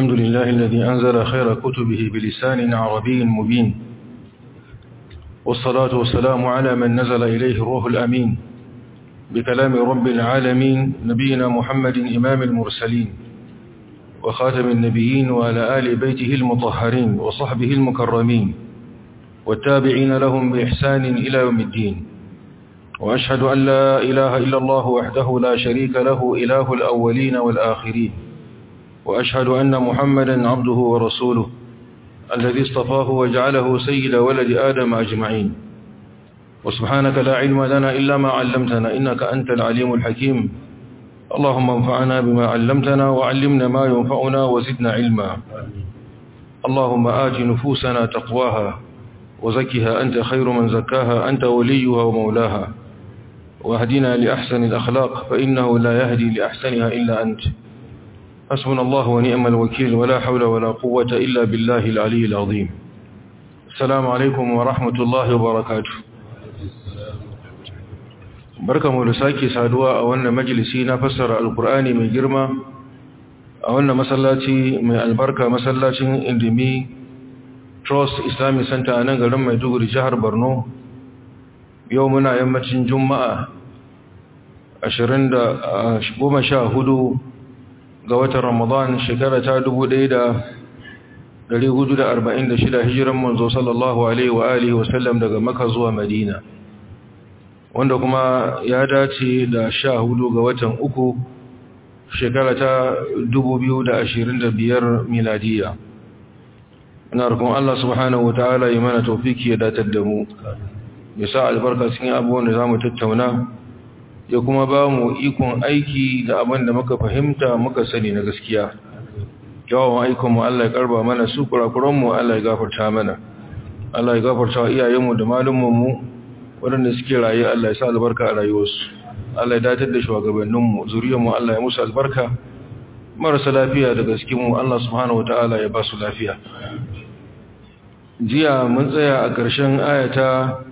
الحمد لله الذي أنزل خير كتبه بلسان عربي مبين، والصلاة والسلام على من نزل إليه الروح الأمين بكلام رب العالمين، نبينا محمد إمام المرسلين وخاتم النبيين، وعلى آل بيته المطهرين وصحبه المكرمين والتابعين لهم بإحسان إلى يوم الدين. وأشهد أن لا إله إلا الله وحده لا شريك له، إله الأولين والآخرين، وأشهد أن محمدا عبده ورسوله الذي اصطفاه وجعله سيد ولد آدم أجمعين. وسبحانك لا علم لنا إلا ما علمتنا، إنك أنت العليم الحكيم. اللهم انفعنا بما علمتنا وعلمنا ما ينفعنا وزدنا علما. اللهم آت نفوسنا تقواها وزكها أنت خير من زكاها، أنت وليها ومولاها. واهدنا لأحسن الأخلاق فإنه لا يهدي لأحسنها إلا أنت. حسبنا الله ونعم الوكيل، ولا حول ولا قوة إلا بالله العلي العظيم. السلام عليكم ورحمة الله وبركاته. barkamu da sake saduwa a wannan majalisi na fassara alkur'ani mai girma a wannan masallaci mai albarka, masallacin Indimi Trust Islamic Center a nan garin Maiduguri, jihar Borno. Yau muna yammacin Juma'a 14 ga watan Ramadan, shekara ta 1446 hijiran manzo sallallahu alaihi wa alihi wa sallam daga Makka zuwa Madina, wanda kuma ya dace da 14 ga watan uku shekara ta 2025 miladiya. Ina roƙon Allah subhanahu wataala ya mana tawfiki ya datar da mu, ya sa albarka cikin abubuwan da zamu tattauna, ya kuma ba mu ikon aiki da abin da muka fahimta muka sani na gaskiya. Yawan aikonmu Allah ya karba mana su, kurakuranmu Allah ya gafarta mana, Allah ya gafarta wa iyayenmu da malumanmu waɗanda suke raye. Allah ya sa albarka a rayuwarsu, Allah ya datar da shugabanninmu, zuriyarmu Allah ya musu albarka. Marasa lafiya daga cikinmu Allah subhanahu wataala ya ba su lafiya. Jiya mun tsaya a ƙarshen ayata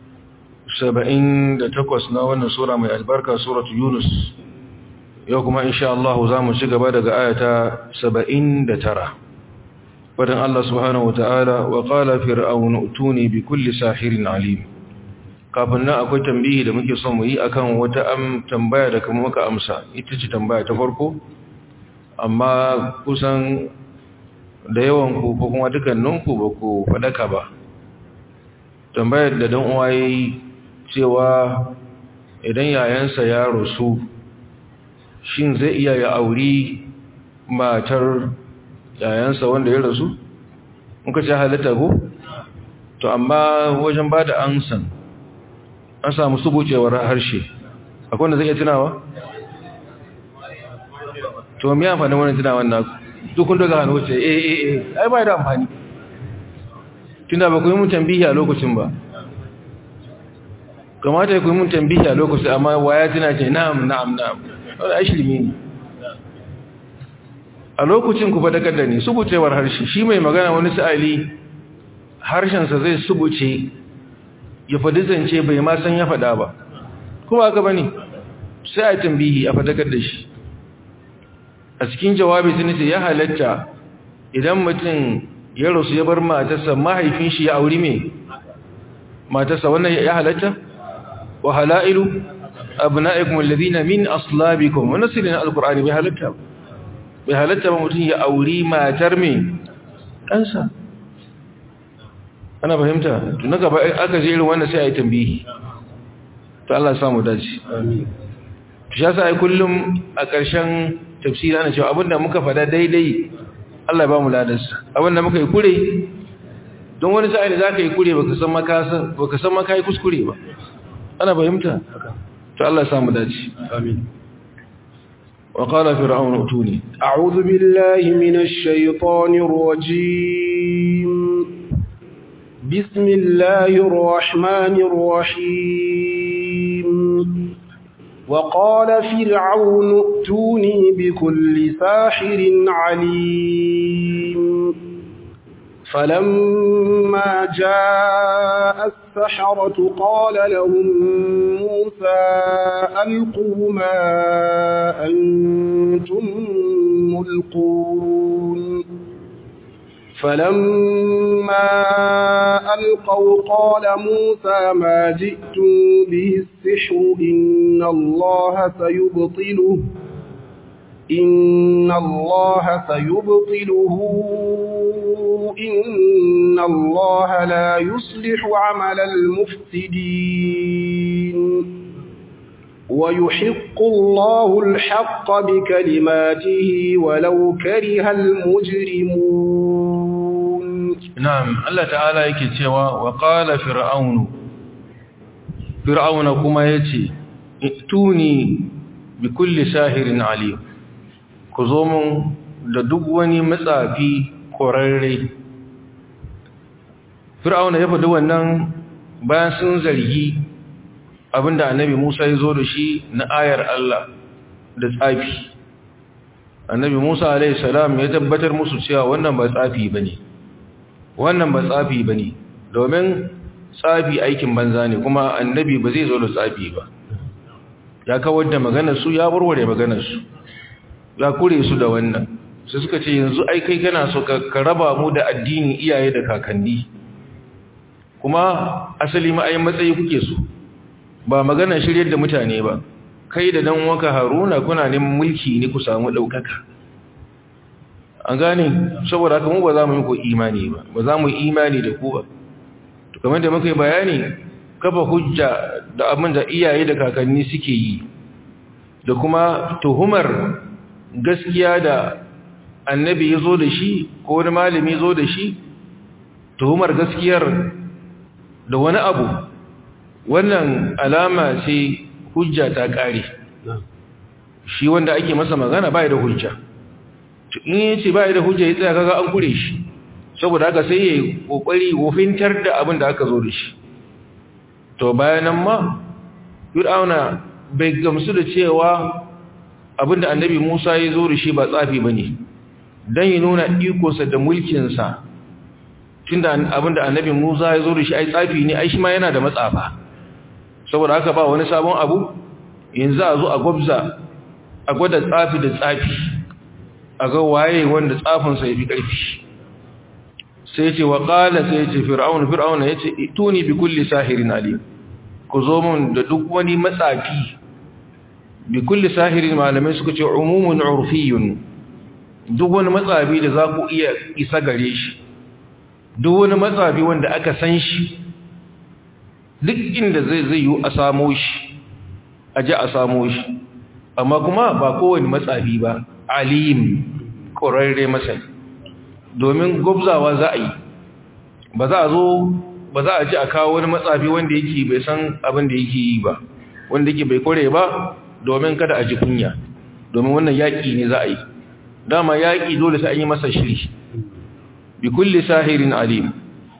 78 na wannan sura mai albarka, suratu Yunus. Yau kuma insha Allah za mu ci gaba daga ayata 79. Fadan Allah subhanahu wataala, wa qala fir'aunu utuni bi kulli sahirin alim. Kafin nan akwai tambayi da muke son mu yi akan wata tambaya da kuma muka amsa. Ita ce tambaya ta farko, amma kusan da yawan ku ko kuma dukkaninku ba ku fadaka ba. Tambayar da dan uwa yayi cewa idan yayansa ya rasu, shin zai iya ya auri matar yayansa wanda ya rasu? Muka ce halatta ko? To amma wajen ba da ansan an samu subucewar harshe. Akwai wanda zai iya tunawa? To me amfani wannan tunawan naku? Dukun daga hannu ce ai ba da amfani. Tunda ba ku yi mun tambihi a lokacin ba. Kamata ya ku yi mun tambihi a lokacin, amma waya tana ce na'am. Wanda ashirmi ne. A lokacin ku fadakar da ni, subucewar harshe. Shi mai magana wani sa'ali harshensa zai subuce, ya faɗi zance bai ma san ya faɗa ba. Kuma haka bane, sai a tambihi a fadakar da shi. A cikin jawabi sun ce ya halatta idan mutum ya rasu ya bar matarsa, mahaifin shi ya auri me matarsa, wannan ya halatta. Wa halailu abna'ikum alladhina min aslabikum, wannan sirrin alqur'ani bai halatta ba mutum ya auri matar me ɗansa. Ana fahimta? Tun gaba aka je irin wannan sai a yi tambihi. To Allah ya samu dace. Amin. Shi yasa ai kullum a ƙarshen tafsiri ana cewa abinda muka fada daidai Allah ya ba mu ladarsa, abinda muka yi kure, don wani sa'a ne za ka yi kure baka san maka yi kuskure ba. Ana fahimta? To Allah ya samu dace. Amin. Wa qala fir'aun utuni a'udhu billahi minash shaitanir rajim. Bismillahir rahmanir rahim. وقال فرعون ائتوني بكل ساحر عليم. فلما جاء السحرة قال لهم موسى ألقوا ما أنتم ملقون فلما ألقوا قال موسى ما جئتم به السحر إن الله سيبطله إن الله لا يصلح عمل المفسدين ويحق الله الحق بكلماته ولو كره المجرمون. نعم الله تعالى yake cewa wa qala fir'auna kuma yace ituni bi kulli sahirin alim, ku zo mun da duk wani matsafi korarre. Fir'auna ya faɗi wannan bayan sun zargi abinda annabi Musa ya zo da shi na ayar Allah da tsafi. Annabi Musa alaihi salam ya tabbatar musu cewa wannan ba tsafi bane, domin tsafi aikin banza ne, kuma annabi ba zai zo da tsafi ba. Ya kawar da maganar su, ya warware maganar su, ya kure su da wannan. Sai suka ce yanzu ai kai kana so ka raba mu da addinin iyaye da kakanni, kuma asali ma ai matsayi kuke so, ba magana shiryar da mutane ba. Kai da dan waka Haruna kuna neman mulki ne ku samu daukaka, an gane. Saboda haka mu ba za mu yi ku imani ba, ba za mu yi imani da ku ba. To kamar da muka yi bayani, kafa hujja da abin da iyaye da kakanni suke yi, da kuma tuhumar gaskiya da annabi ya zo da shi ko wani malami zo da shi, tuhumar gaskiyar da wani abu, wannan alama ce hujja ta ƙare. Shi wanda ake masa magana bai da hujja, in yace bai da hujja ya tsaya kaga an kure shi, saboda haka sai yayi kokari wofintar da abin da aka zo da shi. To bayan nan ma Fir'auna bai gamsu da cewa abin da annabi Musa ya zo da shi ba tsafi bane, dan ya nuna ikonsa da mulkinsa. Tunda abin da annabi Musa ya zo da shi ai tsafi ne, ai shi ma yana da matsafa. Saboda haka ba wani sabon abu, yanzu a zo a gwabza, a gwada tsafi da tsafi, a ga waye wanda tsafinsa ya fi ƙarfi. Sai ce wa ƙala, sai ce fir'auna ya ce ituni bi kulli sahirin alim, ku zo mun da duk wani matsafi. Bi kulli sahirin malamai suka ce umumun urfiyun, duk wani matsafi da za ku iya isa gare shi, duk wani matsafi wanda aka san shi, duk inda zai yi a samo shi, a ji a samo shi. Amma kuma ba kowane matsafi ba, alim, ƙorarre masani, domin gwabzawa za a yi. Ba za a ji a kawo wani matsafi wanda yake bai san abin da yake yi ba, wanda yake bai kore ba, domin kada a ji kunya, domin wannan yaƙi ne za a yi. Dama yaƙi dole sai an yi masa shiri. Bi kulli sahirin alim.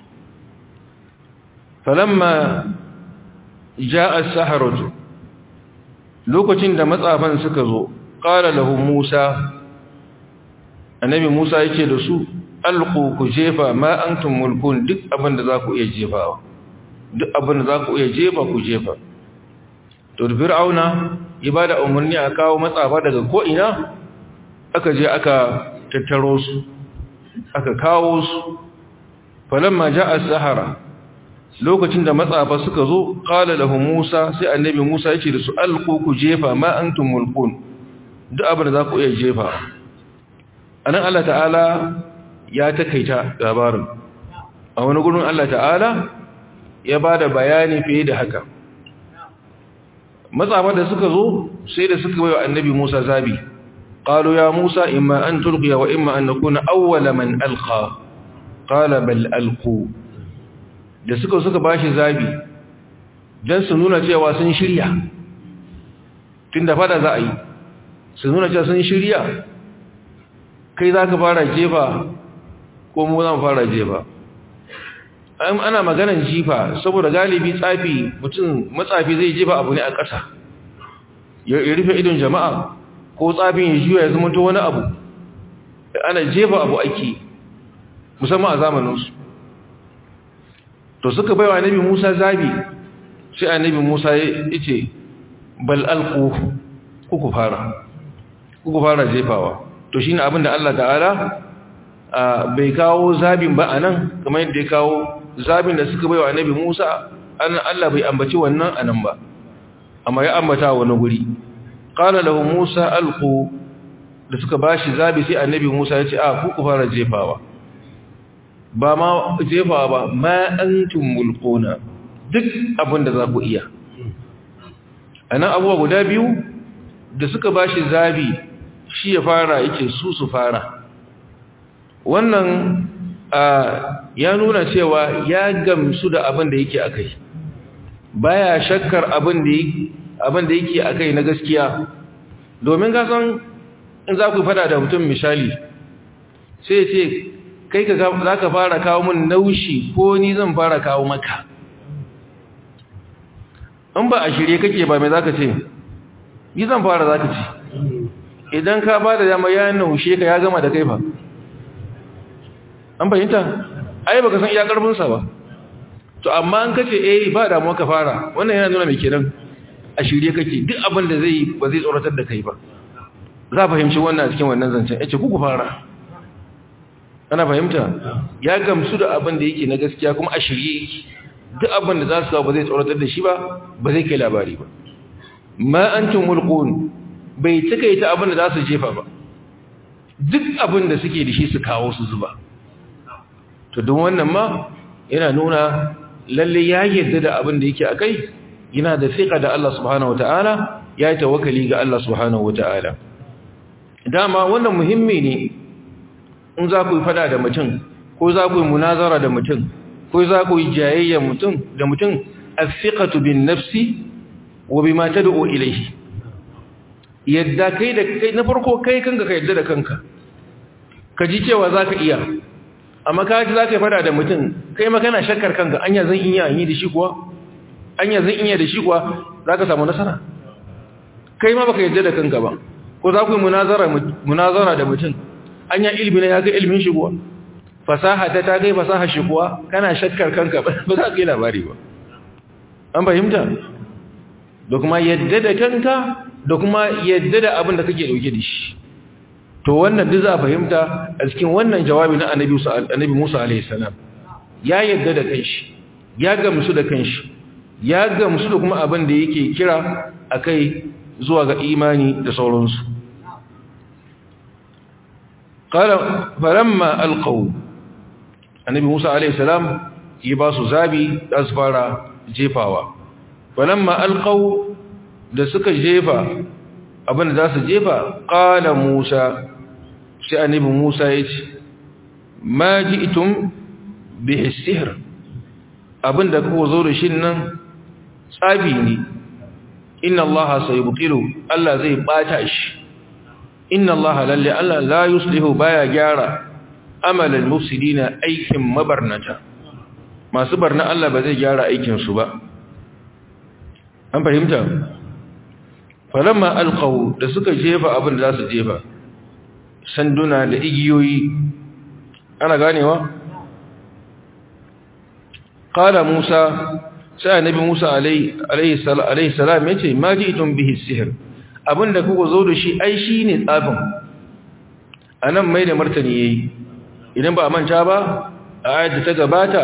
Falamma ja'a as-saharatu, lokacin da matsafan suka zo, qala lahu Musa, annabi Musa yake da su, alqu ku jefa ma antum mulkun, duk abin da za ku iya jefawa, duk abin da za ku iya jefa ku jefa. To da Fir'auna ya bada umarni a kawo matsafa daga ko ina, aka je aka tattaro su, aka kawo su. Falamma ja'a as-sahara, lokacin da matsafa suka zo, qala lahu Musa, sai annabi Musa yake da su, alqu ku jefa ma antum mulkun, duk abin da za ku iya jefa. Anan Allah ta'ala ya takaita labarin, a wani gurin Allah ta'ala ya bada bayani fiye da haka. Matsafa da suka zo sai da suka bai wa annabi Musa zabi, qalu ya Musa imma an tulqiya wa imma an nakuna awwala man alqa, qala bal alqu. Da suka bashi zabi dan su nuna cewa sun shirya, tunda fada za a yi, su nuna cewa sun shirya. Kai za ka fara jefa ko mu zan fara jefa? Ana maganan jifa saboda galibi tsafi, matsafi zai jefa abu ne a ƙasa, ya rufe idon jama'a, ko tsafin ya juya ya zama to wani abu. Ana jefa abu ake, musamman a zamaninsu. To suka baiwa annabi Musa zabi, sai annabi Musa ya ce bal alqu, kuku fara jefawa. To shine abin da Allah ta'ala bai kawo zabin ba anan kamar yadda ya kawo zabin da suka baiwa annabi Musa Allah bai ambaci wannan anan ba amma ya ambata wani guri qala lahu Musa alqu da suka bashi zabi sai annabi Musa ya ce ku fara jefawa ba ma jefawa ba ma antum mulquna duk abin da za ku iya anan abubuwa guda biyu da suka bashi zabi shi ya fara yake su fara wannan ya nuna cewa ya gamsu da abin da yake akai baya shakkar abin da yake akai na gaskiya domin ka san in za ku fada da mutum misali sai ce kai za ka fara kawo mun naushi ko ni zan fara kawo maka in ba a shirye kake ba mai za ka ce ni zan fara za ka ce idan ka ba da dama ya naushe ka ya gama da kai ba an fahimta ai baka san iya karfinsa ba to amma an kace ba damuwa ka fara wannan yana nuna mai kenan a shirye kake duk abin da zai ba zai tsoratar da kai ba za fahimci wannan a cikin wannan zancen yace ku fara ana fahimta ya gamsu da abin da yake na gaskiya kuma a shirye yake duk abin da za su kawo ba zai tsoratar da shi ba ba zai kai labari ba ma antum mulqun bai takaita abin da za su jefa ba duk abin da suke da shi su kawo su zuba to don wannan ma yana nuna lalle ya yarda da abin da yake akai yana da fiqa da Allah subhanahu wataala ya tawakkali ga Allah subhanahu wataala dama wannan muhimmi ne in za ku yi fada da mutum ko za ku yi munazara da mutum ko za ku yi jayayya da mutum as-siqatu bin nafsi wa bima tad'u ilayhi yadda kai da kai na farko kai kanka ka yadda da kanka ka ji cewa zaka iya amma ka ji zaka fada da mutum kai ma kana shakkar kanka anya zan iya yi da shi kuwa anya zan iya da shi kuwa zaka samu nasara kai ma baka yadda da kanka ba ko za ku yi munazara da mutum anya ilmi ne ya ga ilmin shi kuwa fasaha ta kai fasaha shi kuwa kana shakkar kanka ba za ka yi labari ba an fahimta da kuma yadda da kanka da kuma yadda da abin da kake dauke da shi to wannan duk za a fahimta a cikin wannan jawabi na annabi Musa alaihi salam ya yadda da kanshi ya gamsu da kanshi ya gamsu da kuma abin da yake kira akai zuwa ga imani da sauransu qala falamma alqaw annabi Musa alaihi salam ya ba su zabi da su fara jefawa falamma alqaw da suka jefa abin da za su jefa qala Musa sai annabi Musa ya ce ma ji'tum bihi sihr abin da kuka zo da shin nan tsabi ne inna allaha sayubtilu Allah zai bata shi inna allaha lalle Allah la yuslihu baya gyara amalan mufsidina aikin mabarnata masu barna Allah ba zai gyara aikin su ba an fahimta falamma alqaw da suka jefa abin da za su jefa sanduna da igiyoyi ana ganewa qala Musa sai annabi Musa alaihi salam yace ma ji'tum bihi sihr abinda kuka zo da shi ai shine tsafin anan mai da martani yayi idan ba a manta ba a ayat da ta gabata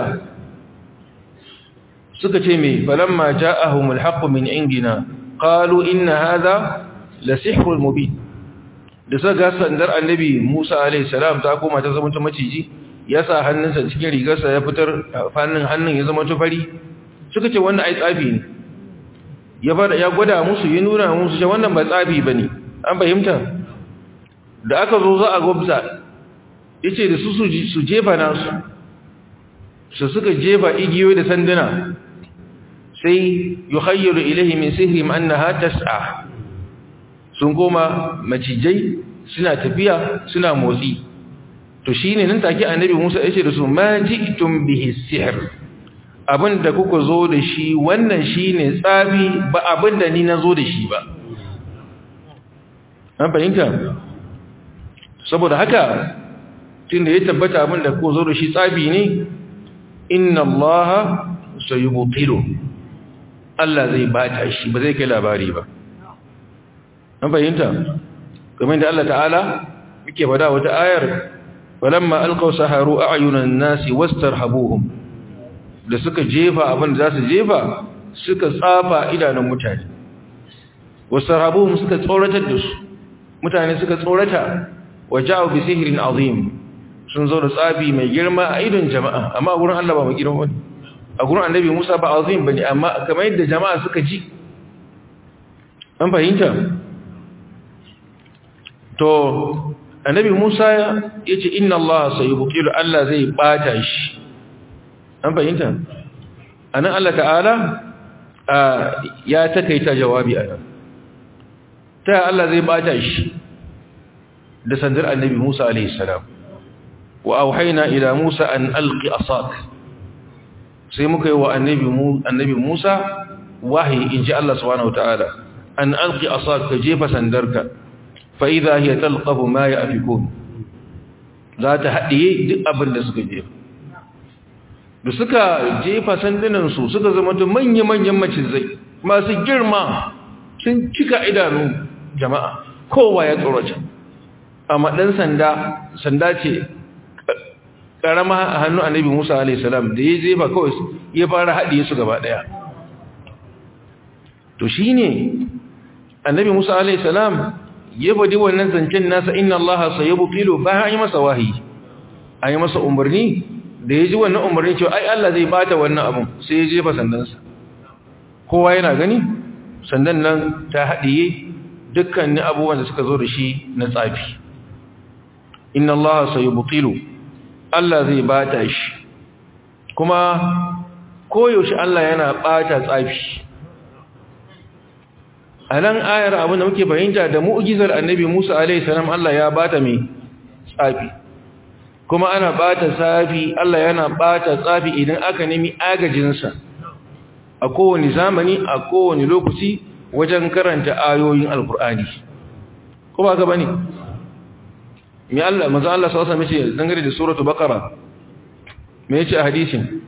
suka ce me falamma ja'ahumul haqqu min indina qalu inna hadha la sihrun mubin da suka ga sandar annabi Musa alaihi salam ta koma ta zama ta maciji ya sa hannunsa cikin rigarsa ya fitar fannin hannun ya zama tufari suka ce wannan ai tsafi ne ya gwada musu ya nuna musu cewa wannan ba tsafi bane an fahimta da aka zo za a gwabza yace da su jefa nasu su suka jefa igiyoyi da sanduna sai yukhayyalu ilayhi min sihrihim annaha tas'a sun koma macijai suna tafiya suna motsi to shine nan take annabi Musa yace da su ma ji'tum bihi sihr abinda kuka zo da shi wannan shine tsabi ba abinda ni nazo da shi ba an fahimta saboda haka tunda ya tabbata abinda kuka zo da shi tsabi ne inna allaha sayubtilu Allah zai bata shi ba zai kai labari ba an fahimta kamar da Allah ta'ala yake faɗa wata ayar walamma alqaw saharu a'yunan nasi wastarhabuhum da suka jefa abin da za su jefa suka tsafa idanun mutane wastarhabuhum suka tsoratar da su mutane suka tsorata waja'u bi sihrin azim sun zo da tsafi mai girma a idon jama'a amma a gurin Allah ba mai girma bane a gurin annabi Musa ba azim bane amma kamar yadda jama'a suka ji an fahimta to annabi Musa yace inna Allah sayubtilu Allah zai bata shi an fahimta anan Allah ta'ala ya takaita jawabi anan ta Allah zai bata shi da sandar annabi Musa alaihi salam wa auhayna ila Musa an alqi asak sai muka yi wa annabi Musa wahayi inji Allah subhanahu wataala an alqi asak ka jefa sandarka fa idha hiya talqafu ma yafikun za ta hadiye duk abin da suka jefa da suka jefa sandunan su suka zama manyan macizai masu girma sun cika idanu jama'a kowa ya tsorata amma dan sanda ce karama a hannun annabi Musa alaihi salam da ya jefa kawai ya fara hadiye su gaba daya to shine annabi Musa alaihi salam ya badi wannan zancen nasa inna Allah sayubtilu ba yi masa wahayi ayi masa umarni da ya ji wannan umarni cewa ai Allah zai bata wannan abun sai ya jefa sandansa kowa yana gani sandan nan ta hadiye dukkanin abubuwan da suka zo da shi na tsafi inna Allah sayubtilu Allah zai bata shi kuma koyaushe Allah yana bata tsafi a nan ayar abin da muke fahimta da mu'jizar annabi Musa alaihi salam Allah ya bata mai tsafi kuma ana bata tsafi Allah yana bata tsafi idan aka nemi agajinsa a kowane zamani a kowane lokaci wajen karanta ayoyin alkur'ani ko ba ka bane me Allah manzo Allah sallallahu alaihi wasallam yace dangane da suratul baqara me yace a hadisin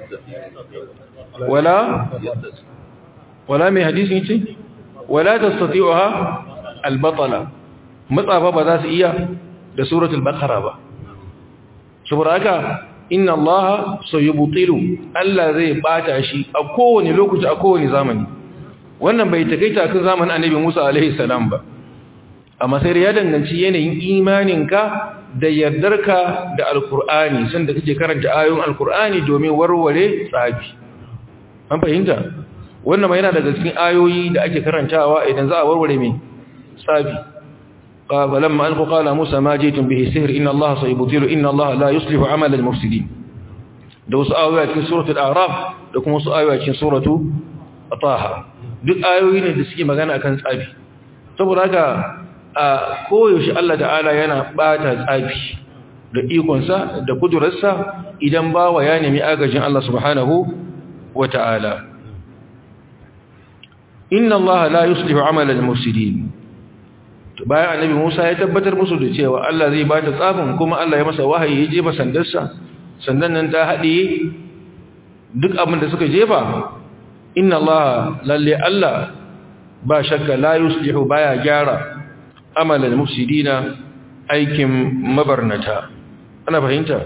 wala me hadisin yace wala tastati'uha al-batala matsafa ba za su iya da suratul baqara ba saboda haka inna allaha sayubtilu Allah zai bata shi a kowane lokaci a kowane zamani wannan bai takaita kan zamanin annabi Musa alaihi salam ba amma sai ya danganci yanayin imaninka da yardarka da alkur'ani sanda kake karanta ayoyin alkur'ani domin warware tsafi an fahimta wannan mai yana daga cikin ayoyi da ake karantawa idan za a warware mai tsafi falamma alqa qala musa ma jitum bihi sihr inna allaha sayubtilu inna allaha la yuslihu amal al-mufsidin da wasu ayoyi cikin suratul a'raf da kuma wasu ayoyi cikin suratu taha duk ayoyi ne da suke magana akan tsafi saboda haka a koyaushe Allah ta'ala yana bata tsafi da ikonsa da kudurarsa idan bawa ya nemi agajin Allah subhanahu wa ta'ala inna Allah la yuslihu amal al-mufsidin bayan annabi Musa ya tabbatar musu da cewa Allah zai bata tsafin kuma Allah ya masa wahayi ya jefa sandarsa sandan nan ta haɗiye duk abin da suka jefa inna Allah lalle Allah ba shakka la yuslihu baya gyara amalan mufsidina aikin mabarnata ana fahimta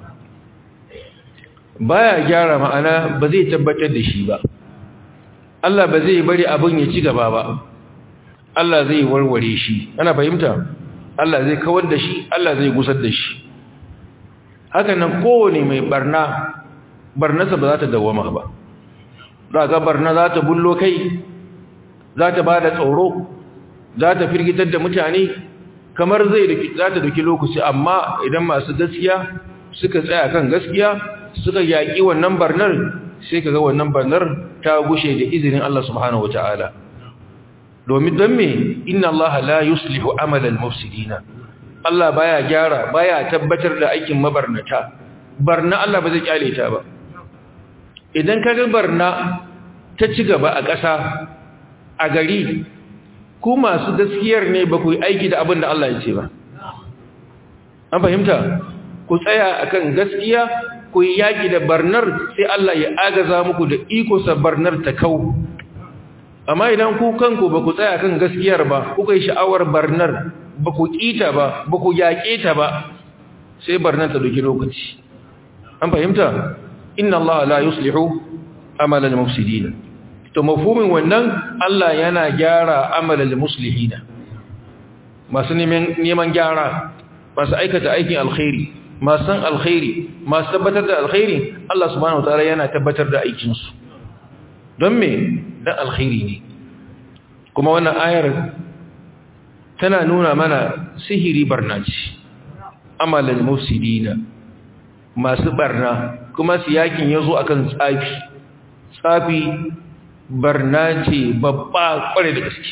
baya gyara ma'ana ba zai tabbatar da shi ba Allah ba zai bari abin ya ci gaba ba Allah zai warware shi ana fahimta Allah zai kawar da shi Allah zai gusar da shi haka nan kowane mai barnasa ba za ta dawama ba za ga barna za ta bullo kai za ta ba da tsoro za ta firgitar da mutane kamar za ta duki lokaci amma idan masu gaskiya suka tsaya kan gaskiya suka yaƙi wannan barnar sai ka ga wannan barnar ta gushe da izinin Allah subhanahu wata'ala domin don me inna Allah la yuslihu amalal mufsidina Allah baya gyara baya tabbatar da aikin mabarnata barna Allah ba zai kyale ta ba idan ka ga barna ta ci gaba a ƙasa a gari ku masu gaskiyar ne ba ku yi aiki da abin da Allah ya ce ba an fahimta ku tsaya akan gaskiya ku yi yaƙi da barnar sai Allah ya agaza muku da ikonsa barnar ta kau amma idan ku kanku ba ku tsaya kan gaskiyar ba kuka yi sha'awar barnar ba ku ƙita ba ba ku yaƙe ta ba sai barnan ta doki lokaci an fahimta inna Allah la yuslihu amalal mufsidin to mafhumin wannan Allah yana gyara amalal muslihina masu neman gyara masu aikata aikin alkhairi masu san alkhairi masu tabbatar da alkhairi Allah subhanahu wataala yana tabbatar da aikinsu don me dan alkhairi ne kuma wannan ayar tana nuna mana sihiri barna ce amalal mufsidina masu barna kuma siyakin yazo akan tsafi barna ce babba kware da gaske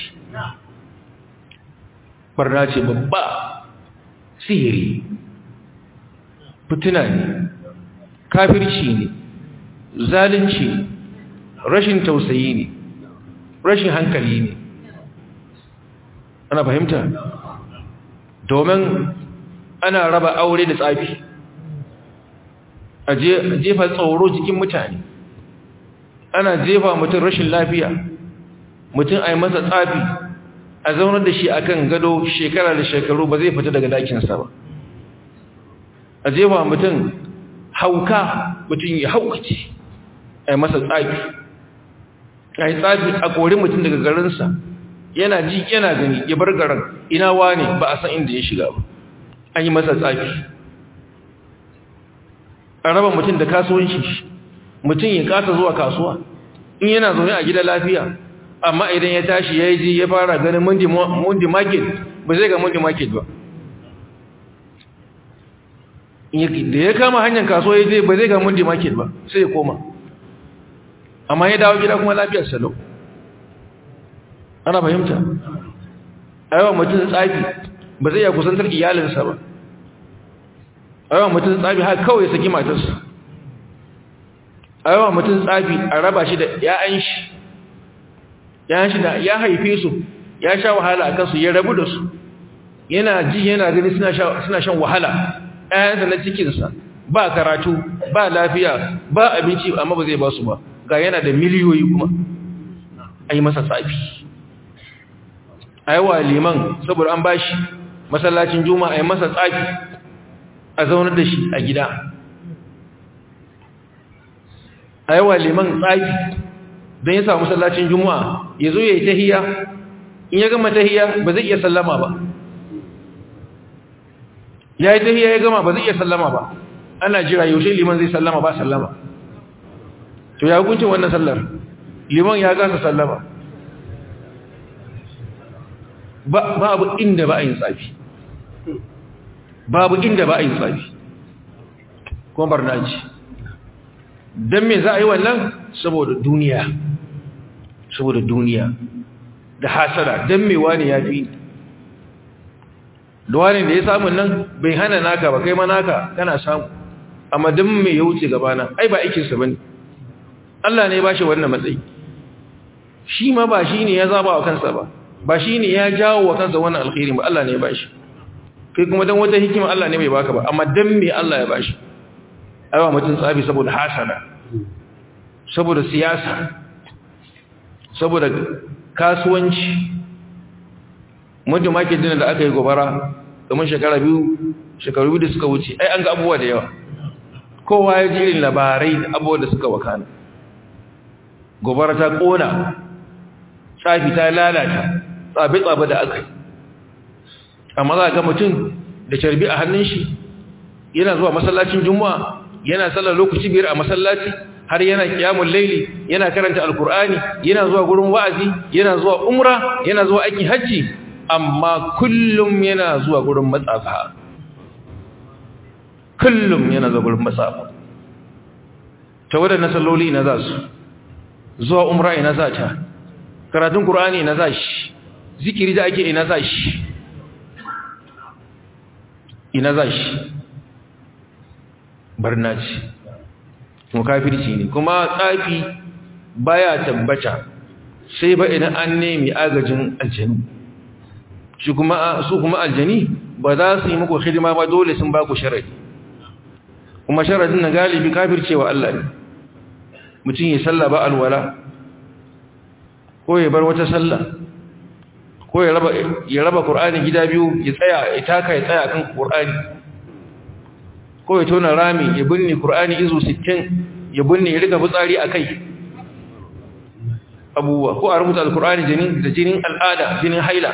barna ce babba sihiri fitina ne kafirci ne zalunci rashin tausayi ne rashin hankali ne ana fahimta domin ana raba aure da tsafi a jefa tsoro cikin mutane ana jefa mutum rashin lafiya mutum a yi masa tsafi a zaunar da shi akan gado shekara da shekaru ba zai fita daga dakinsa ba a jefa mutum hauka mutum ya haukace a yi masa tsafi a yi tsafi a kori mutum daga garinsa yana ji yana gani ya bar garin ina wane ba a san inda ya shiga ba an yi masa tsafi a raba mutum da kasuwanci mutum ya kasa zuwa kasuwa in yana zaune a gida lafiya amma idan ya tashi ya yi ya fara ganin mundi market ba zai ga mundi market ba da ya kama hanyar kasuwa ya je ba zai ga mundi market ba sai ya koma amma ya dawo gida kuma lafiyar salo ana fahimta aiwa mutum tsafi ba zai ya kusantar iyalinsa ba aiwa mutum tsafi har kawai ya saki matarsa aiwa mutum tsafi a raba shi da ya'yan shi da ya haife su ya sha wahala a kansu ya rabu da su yana ji yana gani suna shan wahala ƴaƴansa na cikinsa ba karatu ba lafiya ba abinci amma ba zai ba su ba ga yana da miliyoyi kuma a yi masa tsafi aiwa liman saboda an bashi masallacin juma'a a yi masa tsafi a zaunar da shi a gida aiwa liman tsafi don ya samu masallacin juma'a ya zo ya yi tahiyya in ya gama tahiyya ba zai iya sallama ba ya yi tahiyya ya gama ba zai iya sallama ba ana jira yaushe liman zai sallama ba sallama to ya hukuncin wannan sallar liman ya gasa sallama babu inda ba a yin tsafi babu inda ba a yin tsafi kuma barnaci don me za a yi wannan saboda duniya da hasara don me wani ya fi da wani da ya samun nan bai hana naka ba kai ma naka kana samu amma don me ya wuce gabana ai ba aikinsa ba ne Allah ne ba shi wannan matsayi shi ma ba shi ne ya zaba wa kansa ba shi ne ya jawo wa kansa wannan alkhairi ba Allah ne ya ba shi kai kuma don wata hikima Allah ne bai baka ba amma don me Allah ya ba shi aiwa mutum tsabi saboda hasada saboda siyasa saboda kasuwanci mutum market din da aka yi gobara kamar shekaru biyu da suka wuce ai an ga abubuwa da yawa kowa ya ji irin labarai da abubuwa da suka wakana gobara ta kona tsafi ta lalata tsabe-tsabe da aka yi amma za ga mutum da carbi a hannun shi yana zuwa masallacin juma'a yana sallar lokaci biyar a masallaci har yana kiyamul laili yana karanta alkur'ani yana zuwa gurin wa'azi yana zuwa umra yana zuwa aikin hajji amma kullum yana zuwa gurin matsafa ta wadannan salloli ina za su zuwa umra ina za ta karatun qur'ani ina za shi zikiri da ake ina za shi barnaci kuma kafirci ne kuma tsafi baya tabbata sai ba idan an nemi agajin aljani su kuma aljani ba za su yi muku hidima ba dole sun ba ku sharadi kuma sharadin na galibi kafircewa Allah ne mutum ya salla ba alwala ko ya bar wata salla ko ya raba Qur'ani gida biyu ya tsaya kan Qur'ani ko ya tona rami ya binne Qur'ani izu 60 ya binne ya rika fitsari akai abubuwa ko a rubuta alkur'ani da jinin al'ada jinin haila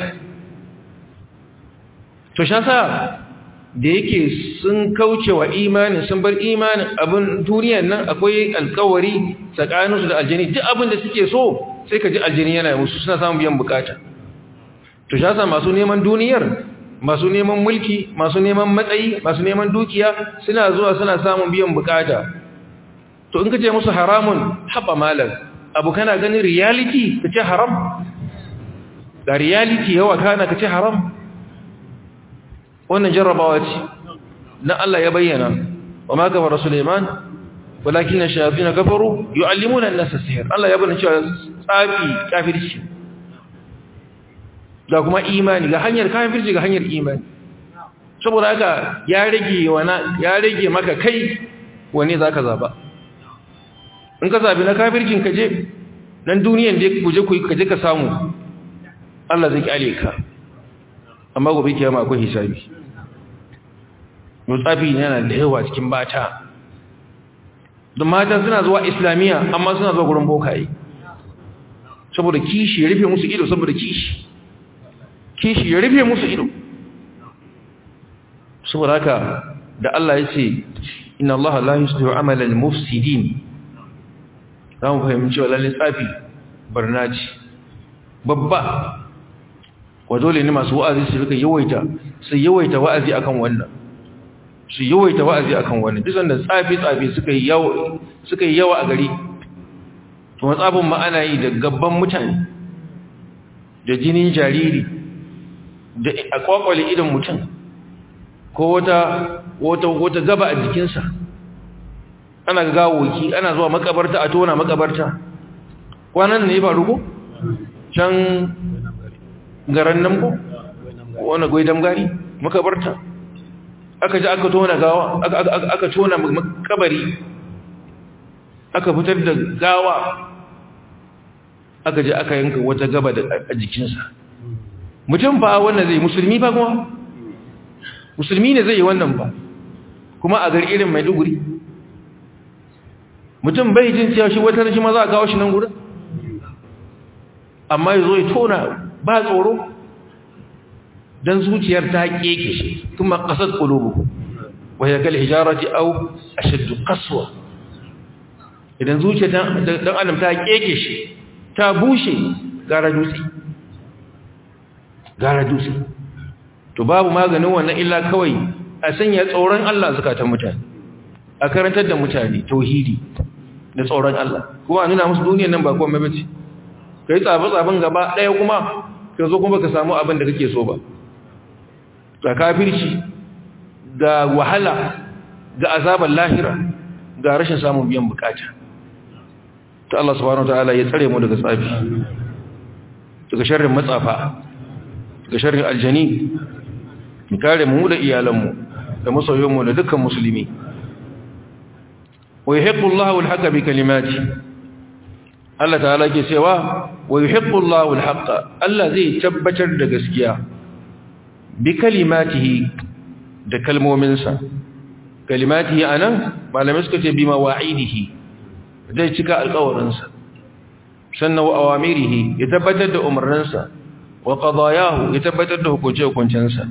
to shasa da yake sun kauce wa imani sun bar imanin abin duniyar nan akwai alkawari tsakaninsu da aljini duk abin da suke so sai ka ji aljini yana musu suna samun biyan bukata to shasa masu neman duniyar masu neman mulki masu neman matsayi masu neman dukiya suna zuwa suna samun biyan bukata to in ka ce musu haramun haɓa malar abu kana ganin reality ka ce haram da reality yawa kana ka ce haram wannan jarrabawa ce na Allah ya bayyana wa ma kafara Sulaiman walakin ash-shayatin kafaru yu'allimuna an-nasa sihr Allah ya bayyana cewa tsafi kafirci da kuma imani ga hanyar kafirci ga hanyar imani saboda haka ya rage maka kai wani zaka zaba in ka zabi na kafircin ka je nan duniyan da ka je ka samu Allah zai kyale ka amma gobe kiyama akwai hisabi mutsafi yana da yawa cikin mata don mata suna zuwa islamiyya amma suna zuwa gurin bokaye saboda kishi ya rufe musu ido saboda kishi ya rufe musu ido saboda haka da Allah ya ce inna Allah la yuslihu amala al-mufsidin za mu fahimci wa lalle tsafi barna ce babba wa dole ne masu wa'azi su rika yawaita wa'azi akan wannan duk sanda tsafi suka yi yawa a gari to matsafin ma'ana yi da gabban mutane da jinin jariri da a kwakwale idan mutum ko wata gaba a jikinsa ana gawoki ana zuwa makabarta a tona makabarta kwanan ne ba ruko can garan nan ko wani goidan gari makabarta aka ji aka tona gawa aka tona makabari aka fitar da gawa aka ji aka yanka wata gaba a jikinsa mutum fa wannan zai musulmi fa kuma musulmi ne zai yi wannan fa kuma a gari irin Maiduguri mutum bai jin cewa shi wata rashi ma za a kawo shi nan gurin amma ya zo ya tona ba tsoro don zuciyar ta keke shi kuma ƙasar ƙulubu wa ya gal hijarati au a shaddu kasuwa idan zuciyar don adam ta keke shi ta bushe gara dutse to babu maganin wannan illa kawai a sanya tsoron Allah zakatan mutane a karantar da mutane tauhidi da tsoron Allah kuma a nuna musu duniyar nan ba komai bace kai tsafe-tsafen gaba ɗaya kuma ka zo kuma ka samu abin da kake so ba ga kafirci ga wahala ga azabar lahira ga rashin samun biyan bukata ta Allah subhanahu wataala ya tsare mu daga tsafi daga sharrin matsafa daga sharrin aljani mu kare mu da iyalanmu da masoyanmu da dukkan musulmi wa yuhibbu Allahu al-haqqa bi kalimati Allah ta'ala ke cewa wa yuhibbu Allahu al-haqqa Allah zai tabbatar da gaskiya bi kalimatihi da kalmominsa kalimatihi anan malamai suka ce bi mawa'idihi zai cika alƙawarinsa sannan wa awamirihi ya tabbatar da umarninsa wa qadayahu ya tabbatar da hukunce-hukuncensa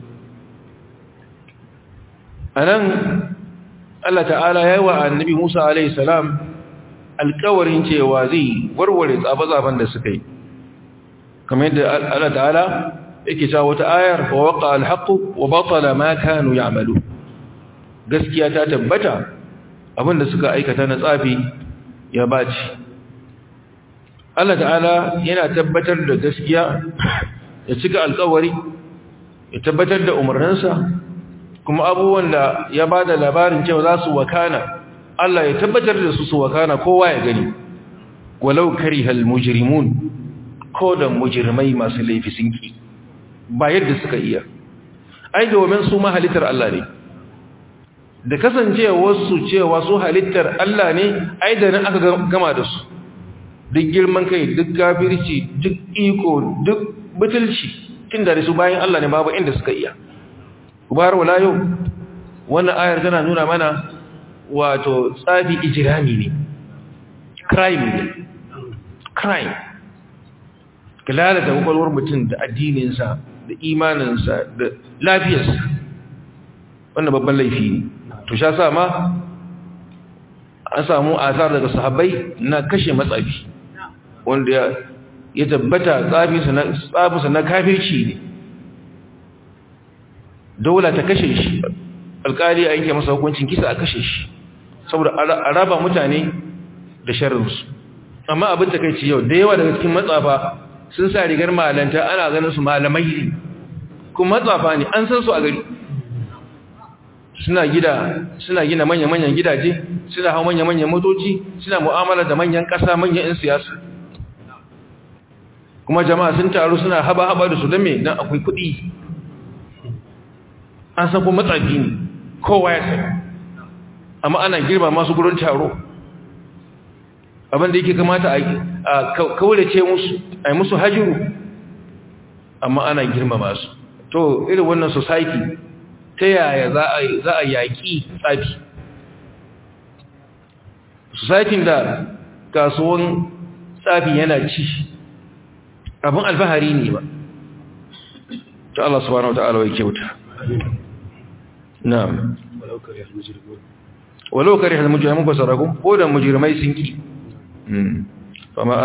anan Allah ta'ala ya yi wa annabi Musa alaihi salam alƙawarin cewa zai warware tsafe-tsafen da suka yi kamar yadda Allah ta'ala yake cewa wata ayar wa waqa al-haqqu wa batala ma kanu ya'malu gaskiya ta tabbata abinda suka aikata na tsafi ya baci Allah ta'ala yana tabbatar da gaskiya ya cika alƙawari ya tabbatar da umarninsa kuma abubuwan da ya bada labarin cewa za su wakana Allah ya tabbatar da su wakana kowa ya gani walau karihal mujrimun ko da mujrimai masu laifi sun ki ba yadda suka iya ai domin su ma halittar Allah ne da kasancewar su cewa su halittar Allah ne ai da nan aka gama da su duk girman kai duk kafirci duk iko duk butulci tunda da su bayan Allah ne babu inda suka iya kubar wala yau wannan ayar tana nuna mana wato tsafi ijirami ne, crime ne, crime. Ka lalata kwakwalwar mutum da addininsa da imaninsa da lafiyarsa, wannan babban laifi ne. To sha sa ma an samu asar daga sahabbai na kashe matsafi, wanda ya tabbata tsafinsa na kafirci ne, daula ta kashe shi, alkali a yanke masa hukuncin kisa a kashe shi saboda a raba mutane da sharrinsu. Amma abin da kai ci yau da yawa daga cikin matsafa sun sa rigar malanta, ana ganin su malamai ne kuma matsafa ne, an san su a gari. Suna gina manya-manyan gidaje, suna hau manya-manyan motoci, suna mu'amala da manyan ƙasa, manyan 'yan siyasa. Kuma jama'a sun taru suna haba-haba da su don me, don akwai kuɗi. An san kuma matsafi ne, kowa ya sani. Amma ana girma masu gurin taro. Abinda yake kamata a kaulace musu, a yi musu hajiru, amma ana girma masu. To, irin wannan society, ta yaya za a yaƙi tsafi? Society da kasuwan tsafi yana ci, abin alfahari ne ba. Ta Allah subhanahu wa ta'ala wai kyauta. Na'am. Walau kare al-mujrimun fasarakum, ko da mujrimai sun ki. فما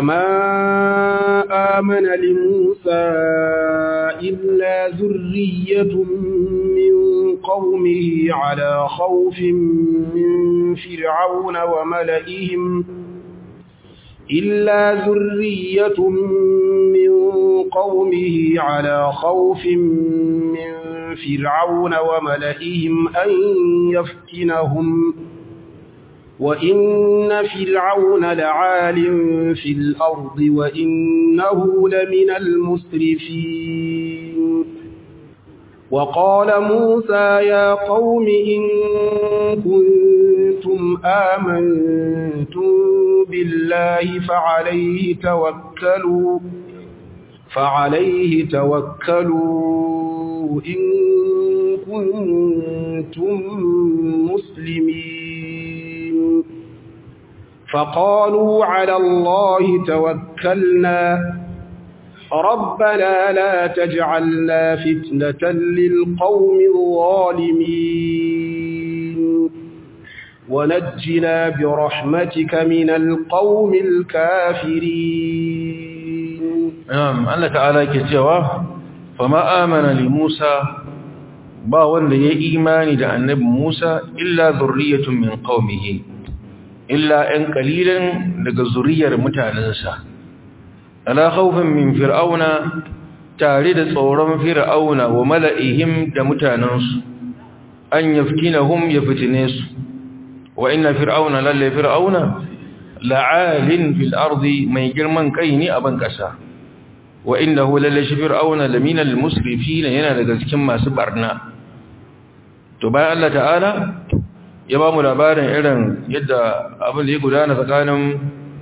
آمن لموسى إلا ذرية من قومه على خوف من فرعون وملئهم إلا ذرية من قومه على خوف من فرعون وملئهم أن يفتنهم وإن فرعون لعال في الأرض وإنه لمن المسرفين وقال موسى يا قوم إن كنتم آمنتم بالله فعليه توكلوا إن كنتم مسلمين فقالوا على الله توكلنا ربنا لا تجعلنا فتنة للقوم الظالمين ونجنا برحمتك من القوم الكافرين. نعم الله تعالى كتوى فما آمن لموسى ba wanda ya imani da annabi Musa illa zurriyatun min qaumihi illa an qalilan daga zuriyar mutanansa ala khawfin min fir'auna tare da tsoron fir'auna wa mala'ihim da mutanansu an yaftinahum yaftine su wa inna fir'auna lalla fir'auna la'alin fil ardi mai girman kai ne a ban kasa wa innahu lalla fir'auna lamina al musrifin yana daga cikin masu barna. To bayan Allah ta'ala ya ba mu labarin irin yadda abin da ya gudana tsakanin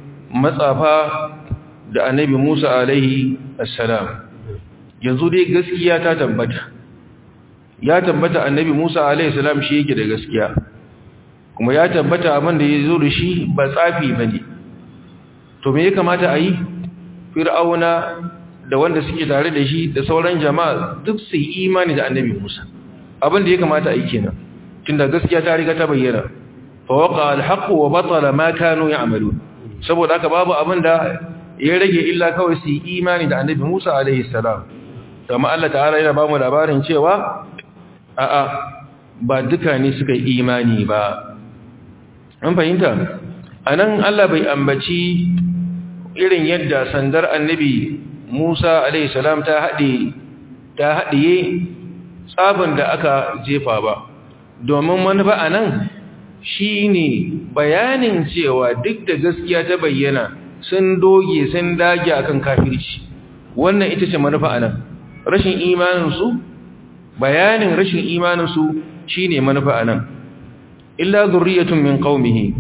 matsafa da annabi Musa alaihi assalam, yanzu dai gaskiya ta tabbata, ya tabbata annabi Musa alaihi assalam shi yake da gaskiya, kuma ya tabbata abin da ya zo da shi ba tsafi ba ne. To me ya kamata a yi? Fir'auna da wanda suke tare da shi da sauran jama'a duk su yi imani da annabi Musa. Abin da ya kamata a yi kenan, tunda gaskiya ta riga ta bayyana. Fa waqa al-haqqu wa batala ma kanu ya'malun. Saboda haka babu abin da ya rage illa kawai su yi imani da annabi Musa alaihi salam. Kuma Allah ta'ala yana ba mu labarin cewa a'a ba duka ne suka yi imani ba. An fahimta? Anan Allah bai ambaci irin yadda sandar annabi Musa alaihi salam ta haɗiye tsabin da aka jefa ba, domin manufa a nan shi ne bayanin cewa duk da gaskiya ta bayyana sun doge sun dage akan kafirci. Wannan ita ce manufa a nan, rashin imaninsu, bayanin rashin imaninsu shi ne manufa a nan. Illa zurriyatun min qaumihi,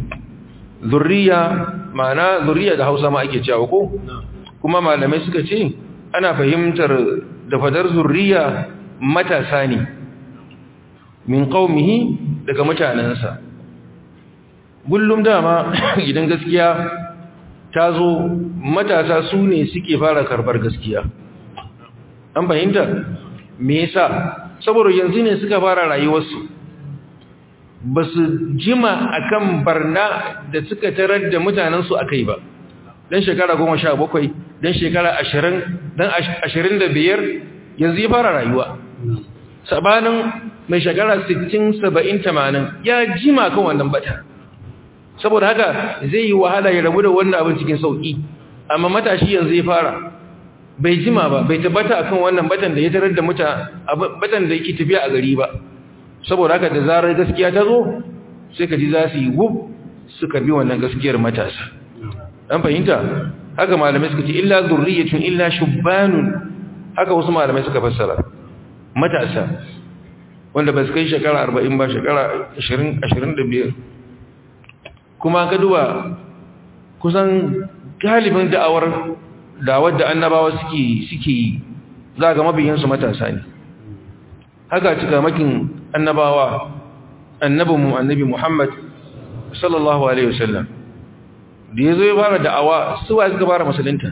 zurriya ma'ana zurriya da Hausa ma ake cewa ko? Kuma malamai suka ce ana fahimtar da fadar zurriya matasa ne, min qaumihi daga mutanansa kullum dama idan gaskiya ta zo matasa su ne suke fara karbar gaskiya an fahimta me yasa saboda yanzu ne suka fara rayuwarsu ba su jima akan barna da suka tarar da mutanensu akai ba dan shekara 17 dan shekara 20 dan 25 yanzu ya fara rayuwa sabanin mai shekara 60 70 80 ya jima kan wannan bata saboda haka zai yi wahala ya rabu da wannan abin cikin sauki amma matashi yanzu ya fara bai jima ba bai tabbata akan wannan batan da ya tarar da batan da yake tafiya a gari ba saboda haka da zarar gaskiya ta zo sai ka ji za su yi gub su karbi wannan gaskiyar matasa an fahimta haka malamai suka ce illa zurriyatun illa shubbanun haka wasu malamai suka fassara matasa wanda ba su kai shekara 40 ba shekara 20 25 kuma ka duba kusan galibin da'awar da annabawa suke yi za ga mabiyansu matasa ne haka cika makin annabawa annabi Muhammad sallallahu alaihi wasallam da yazo ya fara da'awa su wa suka fara musulunta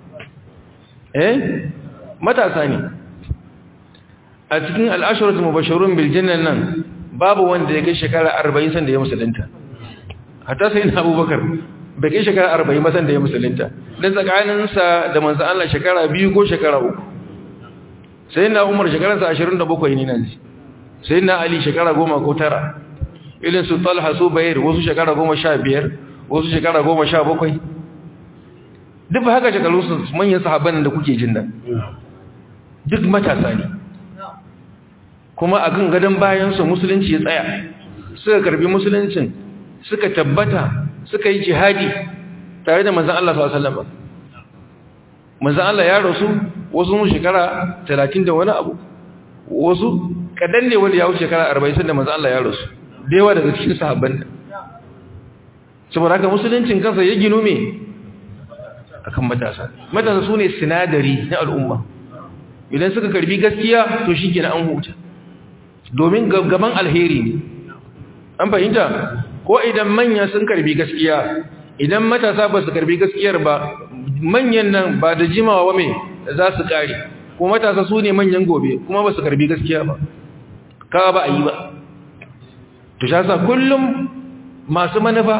matasa ne a cikin al-asharatul mubashshirun bil janna nan babu wanda ya kai shekara 40 san da ya musulunta hatta sai na Abubakar bai kai shekara 40 ba san da ya musulunta dan tsakaninsa da manzo Allah shekara 2 ko shekara 3 sai na Umar shekaransa 27 ne nan sai na Ali shekara 10 ko 9 irin su Talha su Bayr wasu shekara 15 wasu shekara 17 duk haka shekarun su manyan sahabban da kuke jin nan duk matasa ne kuma a kan gadon bayan su musulunci ya tsaya suka karbi musuluncin suka tabbata suka yi jihadi tare da manzon Allah sallallahu alaihi wasallam manzon Allah ya rasu wasu mun shekara 30 da wani abu wasu kadan ne wanda ya wuce shekara 40 sai da manzon Allah ya rasu da yawa daga cikin sahabban saboda haka musuluncin kansa ya gino me akan matasa sune sinadari na al'umma idan suka karbi gaskiya to shikenan an huta domin gaban alheri ne an fahimta ko idan manya sun karbi gaskiya idan matasa ba su karbi gaskiyar ba manyan nan ba da jimawa ba me za su kare ko matasa su ne manyan gobe kuma ba su karbi gaskiya ba ka ba a yi ba to shasa kullum masu manufa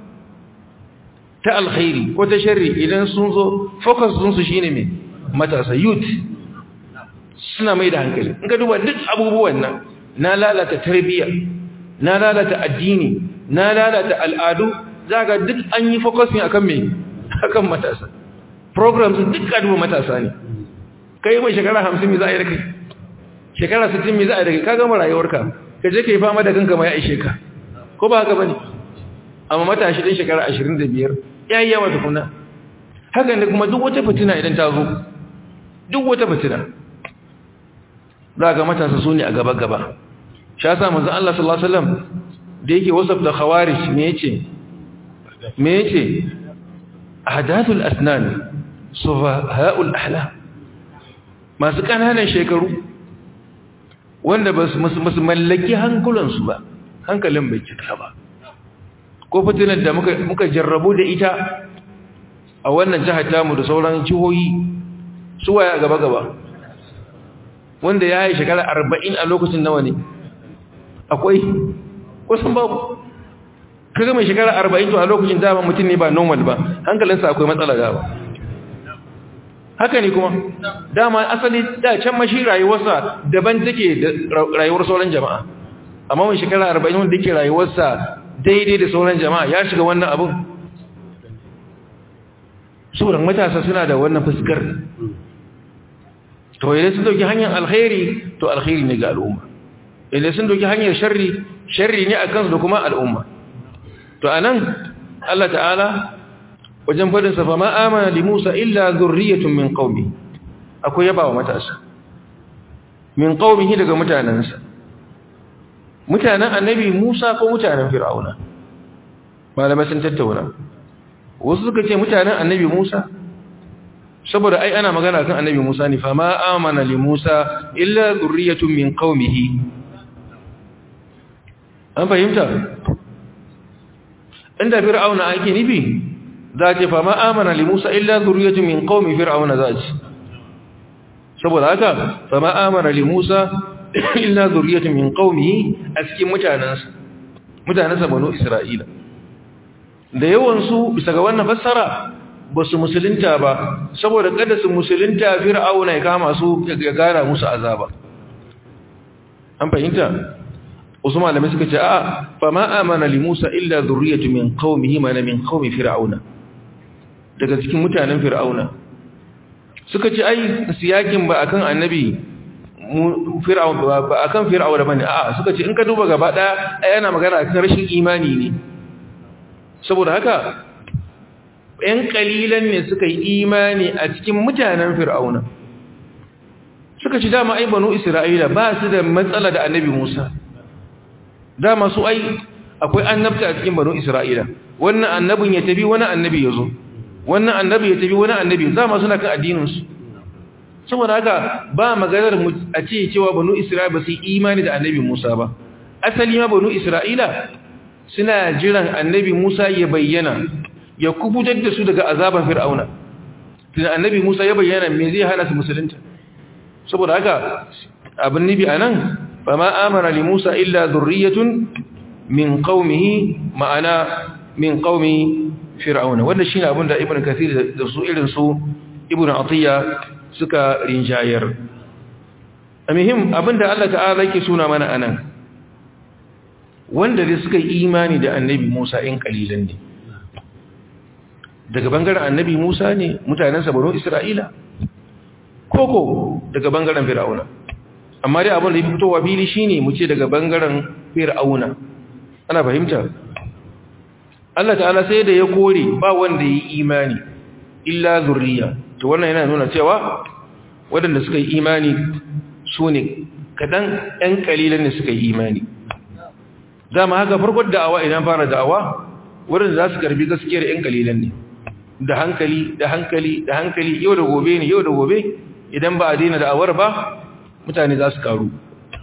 ta alkhairi ko ta sharri idan sun zo focus su shine me matasa youth suna mai da hankali in ka duba duk abubuwan nan na lalata tarbiyya na lalata addini na lalata al'adu zaka duk an yi focusing akan me akan matasa programs duk kaduwa matasa ne kai mai shekara 50 me za a yi da kai shekara 60 me za a yi da kai ka gama rayuwarka ka je kai fama da kanka mai aishe ka ko ba haka bane amma matashi din shekara 25 yayi yawa tukuna haka ne kuma duk wata fitina idan ta zo duk wata fitina zaka matasa su ne a gaba gaba sha sa manzon Allah sallallahu alaihi wasallam da yake wasaf da khawarij me yace ahdathul asnan sufahaul ahlam masu kananan shekaru wanda ba su mallaki hankulansu ba hankalin bai cika ba ko fitinar da muka jarrabu da ita a wannan jihar tamu da sauran jihohi su waya gaba gaba wanda ya yi shekara 40 a lokacin nawa ne akwai kusan babu kaga mai shekara 40 to a lokacin dama mutum ne ba normal ba hankalinsa akwai matsala gaba haka ne kuma dama asali da can mashi rayuwarsa daban take da rayuwar sauran jama'a amma mai shekara 40 wanda yake rayuwarsa daidai da sauran jama'a ya shiga wannan abun sauran matasa suna da wannan fuskar to idan sun dauki hanyar alkhairi to alkhairi ne ga al'umma idan sun dauki hanyar sharri ne akan su da kuma al'umma to anan Allah ta'ala wajen fadin sa fa ma amana li Musa illa zurriyatun min qaumi akwai yabawa matasa min qaumihi daga mutanansa mutanen annabi Musa ko mutanen Fir'auna malamai sun tattauna wasu suka ce mutanen annabi Musa saboda ai ana magana kan annabi Musa ne fa ma amana li Musa illa zurriyatun min qaumihi an fahimta inda fir'auna ake nufi za ce fa ma amana li Musa illa zurriyatun min qaumi fir'auna za ce saboda haka fa ma amana li Musa illa zurriyatun min qaumihi a cikin mutanansa banu Isra'ila da yawan su bisa ga wannan fassara ba su musulunta ba saboda kada su musulunta fir'auna ya kama su ya gara musu azaba an fahimta wasu malamai suka ce a fa ma amana li Musa illa zurriyatun min qaumihi mana min qaumi fir'auna daga cikin mutanen fir'auna suka ce ai siyakin ba akan annabi fir'auna ba akan fir'auna bane a'a suka ce in ka duba gaba daya ai yana magana akan rashin imani ne saboda haka ɗan kalilan ne suka yi imani a cikin mutanen fir'auna suka ce dama ai banu Isra'ila ba su da matsala da annabi Musa dama su ai akwai annabta a cikin banu Isra'ila wannan annabin ya tabi wani annabi ya zo wannan annabi ya tabi wani annabi dama suna kan addinin su saboda haka ba maganar a ce cewa banu Isra'ila ba su imani da annabi Musa ba asali ma banu Isra'ila suna jiran annabi Musa ya bayyana ya kubutar da su daga azaban fir'auna tun annabi Musa ya bayyana me zai hana su musulunta saboda haka abin nibi anan fama amana li Musa illa dhurriyyatun min qaumihi ma'ana min qaumi fir'auna wannan shine abin da ibnu kathir da su irin su ibnu atiya suka rinjayar amihim abinda Allah ta'ala yake suna mana anan wanda dai suka yi imani da annabi Musa in kalilan ne daga bangaren annabi Musa ne mutanensa banu Isra'ila koko daga bangaren fir'auna amma dai abin da ya fitowa fili shine mu ce daga bangaren fir'auna ana fahimta Allah ta'ala sai da ya kore ba wanda yi imani illa zurriya to wannan yana nuna cewa waɗanda suka yi imani su ne kaɗan ‘yan ƙalilan ne suka yi imani dama haka farkon da'awa idan fara da'awa wurin za su karbi gaskiyar ‘yan ƙalilan ne da hankali yau da gobe ne yau da gobe idan ba a daina da'awar ba mutane za su karu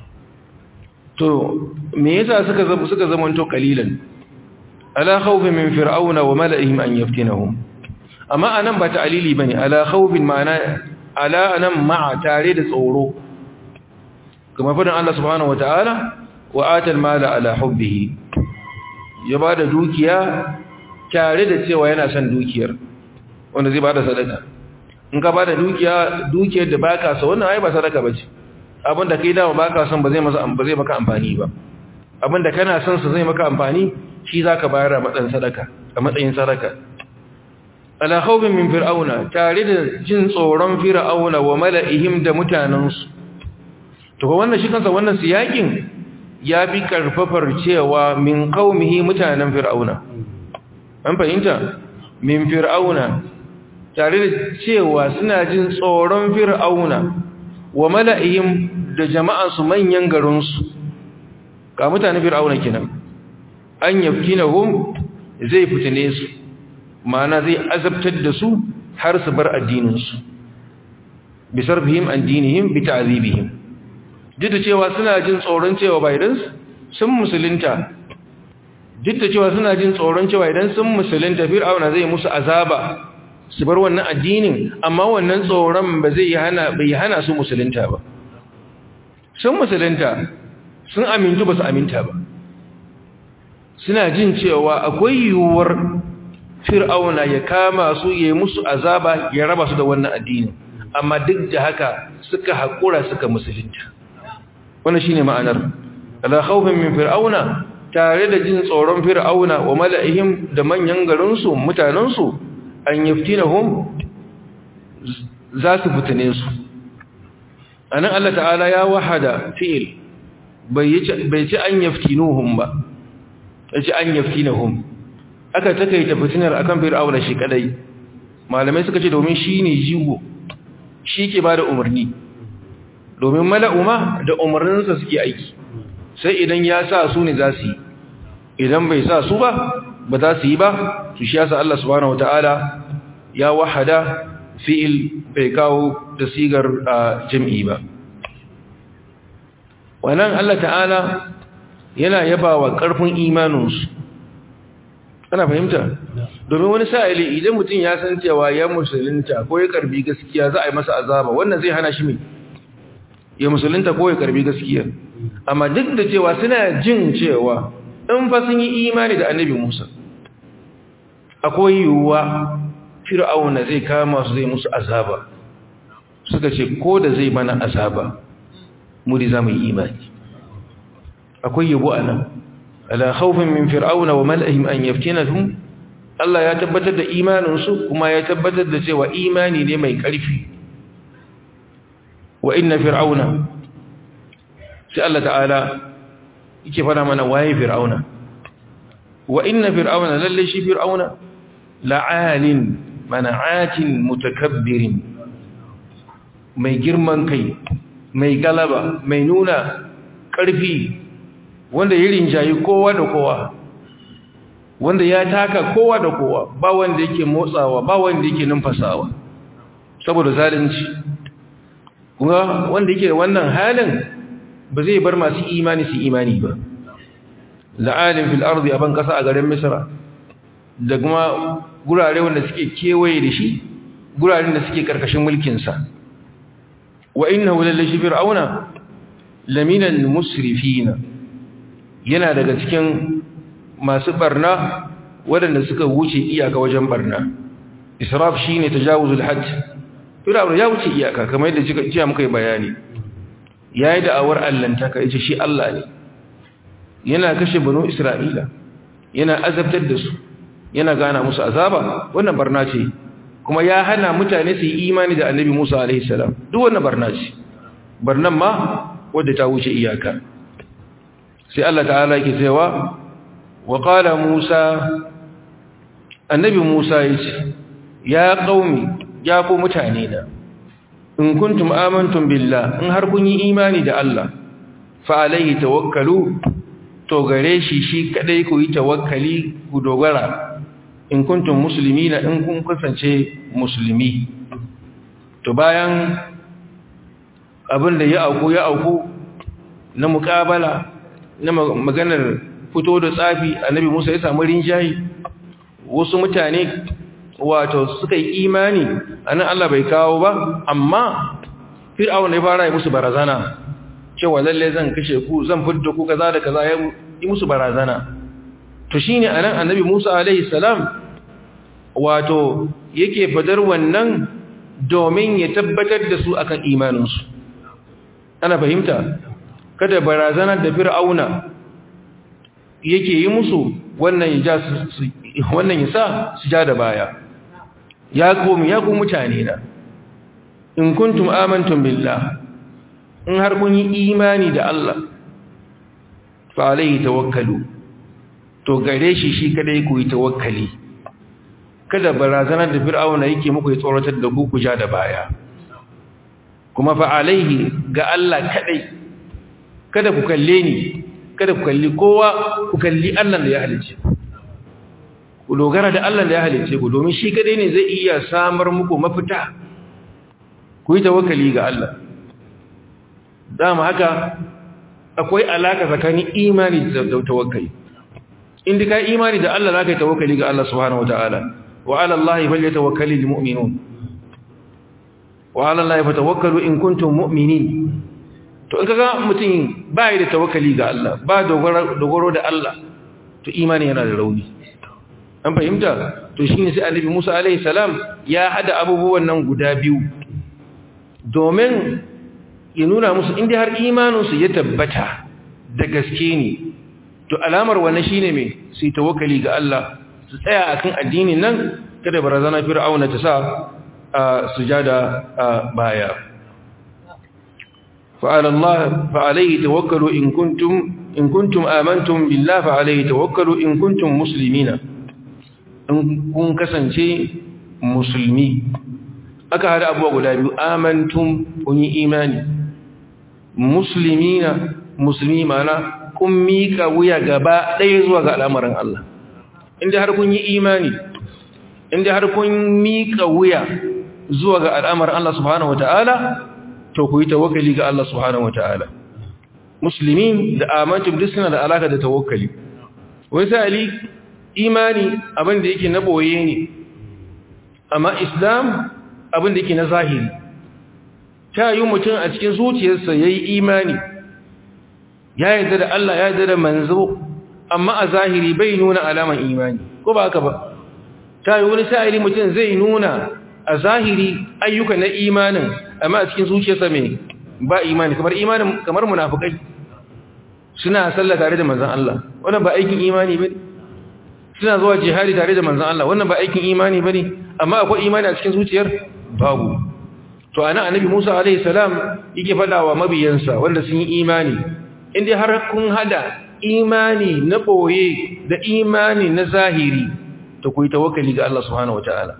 to me yasa suka zamanto ƙalilan ala khawfin min fir'auna wa mala'ihim an yaftinahum amma anan ba ta'lili bane ala khawfin ma'ana ala anan ma'a tare da tsoro kuma fadin Allah subhanahu wataala wa atal mala ala hubbihi ya bada dukiya tare da cewa yana son dukiyar wanda zai bada sadaka in ka bada dukiyar da baka so wannan ai ba sadaka bace abinda kai da baka son ba zai maka amfani ba abinda kana son sa zai maka amfani shi zaka bayar a matsayin sadaka ala khawfin min fir'auna tare da jin tsoron fir'auna wa mala'ihim da mutanansu to wannan shi kansa wannan siyakin ya bi karfafar cewa min qaumihi mutanen fir'auna an fahimta min fir'auna tare da cewa suna jin tsoron fir'auna wa mala'ihim da jama'ansu manyan garinsu ga mutanen fir'auna kenan an yaftinahum zai fitine su ma'ana zai azabtar da su har su bar addininsu bi sarfihim an dinihim bi ta'zibihim duk da cewa suna jin tsoron cewa ba idan sun musulunta duk da cewa suna jin tsoron cewa idan sun musulunta fir'auna zai musu azaba su bar wannan addinin amma wannan tsoron bai hana su musulunta ba sun musulunta sun amintu ba su aminta ba suna jin cewa akwai yiwuwar fir'auna ya kama su ya musu azaba ya raba su da wannan addini amma duk da haka suka haƙura suka musulunta wannan shine ma'anar ala khawfin min fir'auna tare da jin tsoron fir'auna wa mala'ihim da manyan garin su mutanen su an yaftinahum za su fitine su anan Allah ta'ala ya wahada fi'il bai ci an yaftinuhum ba yace an yaftinahum aka takaita fitinar akan fir'auna shi kadai malamai suka ce domin shine jigo shi ke bada umarni domin mala'uma da umarninsa suke aiki sai idan ya sa su ne za su yi idan bai sa su ba ba za su yi ba su shi yasa Allah subhanahu wataala ya wahada fi'il bai kawo da sigar jam'i ba wannan Allah ta'ala yana yabawa ƙarfin imaninsu. Ana fahimta? Domin wani sa'ili idan mutum ya san cewa ya musulunta ko ya karbi gaskiya za a yi masa azaba, wannan zai hana shi mai ya musulunta ko ya karbi gaskiya. Amma duk da cewa suna jin cewa in fa sun yi imani da annabi Musa, akwai yiwuwa Fir'auna zai kama su zai musu azaba. Suka ce ko da zai mana azaba mu da zamu yi imani. Akwai yabo anan. Ala khawfin min fir'auna wa mal'ihim an yaftinahum. Allah ya tabbatar da imaninsu kuma ya tabbatar da cewa imani ne mai ƙarfi. Wa inna fir'auna, sai Allah ta'ala yake fara mana waye fir'auna. Wa inna fir'auna, lalle shi fir'auna la'alin mana'atin mutakabbirin, mai girman kai, mai galaba, mai nuna ƙarfi, wanda ya rinjayi kowa da kowa, wanda ya taka kowa da kowa, ba wanda yake motsawa, ba wanda yake numfasawa saboda zalunci. Kuma wanda yake wannan halin ba zai bar masu imani su imani ba. La'alim fil ardi, aban kasa a garin Misra da kuma gurare wanda suke kewaye da shi, guraren da suke karkashin mulkin sa. Wa innahu lillahi fir'auna laminal musrifina, yana daga cikin masu barna waɗanda suka wuce iyaka wajen barna. Israf shine tajawuzul hajj. Fir'auna ya wuce iyaka kamar yadda jiya muka yi bayani. Yayi da'awar allantaka, yace shi Allah ne. Yana kashe banu Isra'ila, yana azabtar da su, yana gana musu azaba. Wannan barna ce. Kuma ya hana mutane su yi imani da Annabi Musa alaihi salam. Duk wannan barna ce. Barnan ma wadda ta wuce iyaka. Sai Allah ta'ala yake cewa wa qala Musa, annabi Musa yace ya qaumi, ya ku mutane na, in kuntum amantum billah, in har kun yi imani da Allah, fa alaihi tawakkalu, to gare shi kadai ku yi tawakkali, ku dogara, in kuntum muslimina, in kun kasance musulmi. To bayan abin da ya auku na muƙabala na maganar fito da tsafi, annabi Musa ya samu rinjayi. Wasu mutane wato suka yi imani, anan Allah bai kawo ba, amma Fir'aun ya fara yi musu barazana cewa lalle zan kashe ku, zan fidda ku kaza da kaza, ya yi musu barazana. To shine anan annabi Musa alaihi salam wato yake fadar wannan domin ya tabbatar da su akan imaninsu. Ana fahimta? Kada barazanar da Fir'auna yake yi musu wannan ya sa su ja da baya. Ya ku mutane na, in kuntum amantum billah, in har kun yi imani da Allah, fa alaihi tawakkalu, to gare shi kadai ku yi tawakkali. Kada barazanar da Fir'auna yake muku ya tsoratar da ku ja da baya. Kuma fa alaihi, ga Allah kadai, kada ku kalle ni, kada ku kalli kowa, ku kalli Allah da ya halice ku dogara da Allah da ya halice ku, domin shi kadai ne zai iya samar muku mafita. Ku yi tawakkali ga Allah. Dama haka akwai alaka tsakanin imani da tawakkali. In ka imani da Allah zaka yi tawakkali ga Allah subhanahu wataala. Wa 'ala Allahi falyatawakkalul mu'minun. Wa 'ala Allahi fatawakkalu in kuntum mu'minin. To in kaga mutum ba yi da tawakkali ga Allah, ba dogaro da Allah, to imani yana da rauni. An fahimta? To shine sai Annabi Musa alaihi salam ya hada abubuwan nan guda biyu domin ya nuna musu inda har imaninsu ya tabbata da gaske ne, to alamar wannan shine me, su yi tawakkali ga Allah, su tsaya akan addinin nan, kada barazana Fir'auna ta sa sujada baya. فعليه توكلوا إن كنتم آمنتم بالله فعليه توكلوا إن كنتم مسلمين إن كن كسنشي مسلمي aka hada abuwa guda biyu, amantum kun yi imani, muslimina musulmi, mana kun mika wuya gaba ɗaya zuwa ga al'amarin Allah. Inda har kun yi imani, inda har kun mika wuya zuwa ga al'amarin Allah subhanahu wata'ala, to ku yi tawakkali ga Allah subhanahu wata'ala. muslimin da amantum duk suna da alaka da tawakkali. Wai sai imani abin da yake na boye ne, amma islam abin da yake na zahiri. Ta yi mutum a cikin zuciyarsa yayi imani, ya yarda da Allah, ya yarda da manzo, amma a zahiri bai nuna alaman imani, ko ba haka ba? Ta yi wani sa'ili mutum zai nuna a zahiri ayyuka na imanin, amma a cikin zuciyarsa mai ba imani, kamar munafukai suna sallah tare da manzon Allah, wannan ba aikin imani bane. Suna zuwa jihadi tare da manzon Allah, wannan ba aikin imani bane, amma akwai imani a cikin zuciyar babu. To ana annabi Musa alaihi salam yake fada wa mabiyansa wanda sun yi imani, inda har kun hada imani na boye da imani na zahiri, to ku yi tawakkali ga Allah subhanahu wataala.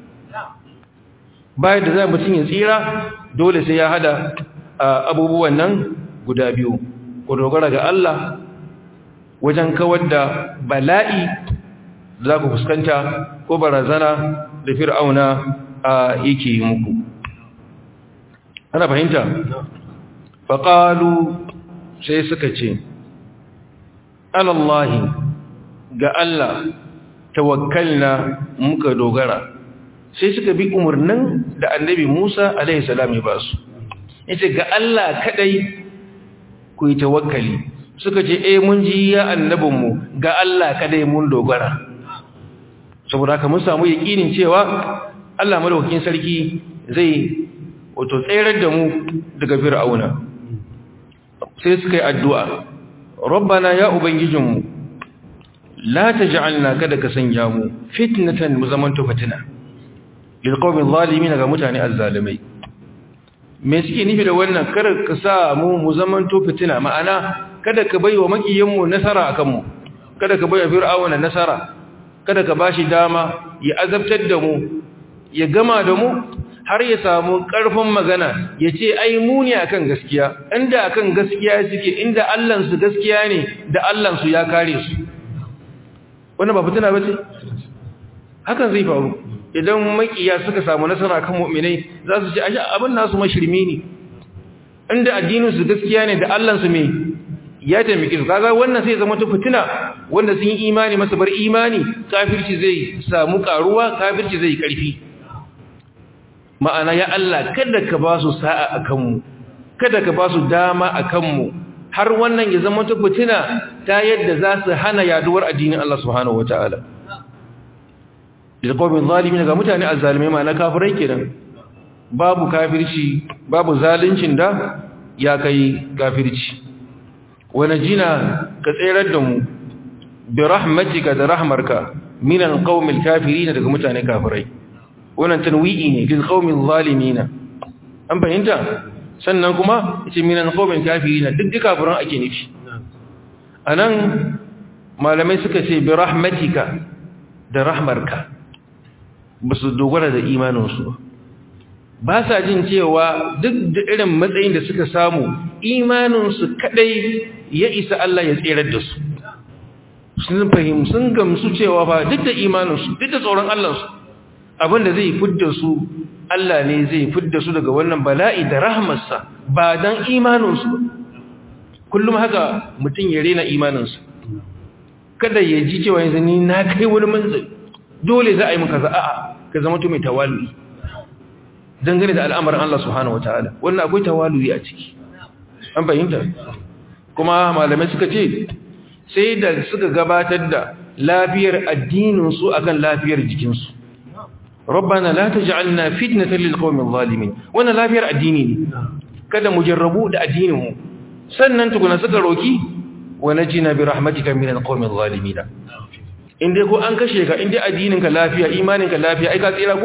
Bayan da za mutum ya tsira, dole sai ya hada abubuwan nan guda biyu. Ku dogara ga Allah wajen kawar da bala'i za ku fuskanta ko barazana da fir'auna yake yi muku. Ana fahimta? Faƙalu sai suka ce, alallahi ga Allah tawakkalna muka dogara. Sai suka bi umarnin da annabi Musa alaihi salam ya ba su. Yace ga Allah kadai ku yi tawakkali. Suka ce mun ji ya annabinmu, ga Allah kadai mun dogara. Saboda haka mun samu yakinin cewa Allah madaukakin sarki zai wato tsayar da mu daga fir'auna. Sai suka yi addu'a, rabbana ya ubangijinmu la taj'alna kada ka sanya mu fitnatan mu zamanto fitina lil qawmi zalimin ga mutane azzalimai. Me suke nufi da wannan? Kar ka sa mu zamanto fitina, ma'ana kada ka baiwa makiyanmu nasara akan mu, kada ka baiwa fir'auna nasara, kada ka bashi dama ya azabtar da mu, ya gama da mu har ya samu ƙarfin magana ya ce ai mu ne akan gaskiya. Inda akan gaskiya suke, inda Allahnsu gaskiya ne, da Allahnsu ya kare su. Wannan ba fitina ba ce? Hakan zai faru idan makiya suka samu nasara kan mu'minai, za su ce abin nasu mashirmi ne. Inda addininsu gaskiya ne, da Allahnsu mai ya taimake su. Kaga wannan sai zama ta fitina, wanda sun yi imani masa bar imani, kafirci zai samu karuwa, kafirci zai karfi. Ma'ana ya Allah kada ka ba su sa'a akan mu, kada ka ba su dama akan mu, har wannan ya zama ta fitina ta yadda za su hana yaduwar addinin Allah subhanahu wataala. Da qawmin zalimin ga mutane azzalimai, ma'ana kafirai kenan. Babu kafirci, babu zaluncin da ya kai kafirci. Wa najina ka tsirar da mu bi rahmatika da rahmarka minan qaumil kafirin daga mutane kafirai. Wannan tanwi'i ne lil qaumil zalimin. An fahimta? Sannan kuma yace minan qaumil kafirin, duk kafiran ake nufi. Anan malamai suka ce bi rahmatika da rahmarka, basu dogara da imaninsu ba sa jin cewa duk da irin matsayin da suka samu, imaninsu kadai ya isa Allah ya tsirar da su. Sun fahimci, sun gamsu cewa ba duk da imaninsu, duk da tsoron Allahnsu, abinda zai fidda su, Allah ne zai fidda su daga wannan bala'i da rahmarsa, ba dan imaninsu. Kullum haka mutum ya rena imaninsa, kada ya ji cewa yanzu ni na kai wani manzili, dole za a yi maka za'a, ka zama to mai tawali dangane da al'amarin Allah subhanahu wataala. Wannan akwai tawali a ciki. An fahimta? Kuma malamai suka ce sai da suka gabatar da lafiyar addininsu akan lafiyar jikinsu. Rabbana la taj'alna fitnatan lil qawmil zalimin. Wannan lafiyar addini ne, kada mu jarrabu da addininmu. Sannan tukuna suka roki wa najina bi rahmatika minal qawmil zalimin. Inde ko an kashe ka, inde addininka lafiya, imaninka lafiya, ai ka tsira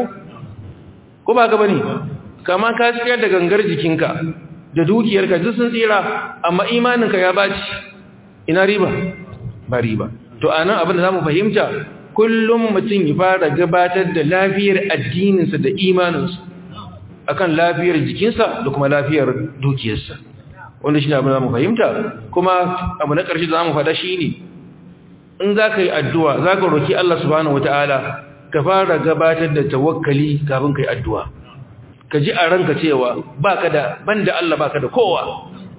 ko ba ka bane? Kama ka tsira da gangar jikinka da dukiyarka duk sun tsira, amma imaninka ya baci, ina riba? Ba riba. To anan abin da zamu fahimta, kullum mutum ya fara gabatar da lafiyar addininsa da imaninsa akan lafiyar jikinsa da kuma lafiyar dukiyarsa. Wanda shine abin da zamu fahimta. Kuma abu na ƙarshe da zamu faɗa shine, in za ka yi addu'a, za ka roki Allah subhanahu wataala, ka fara gabatar da tawakkali kafin ka yi addu'a. Ka ji a ranka cewa banda Allah baka da kowa,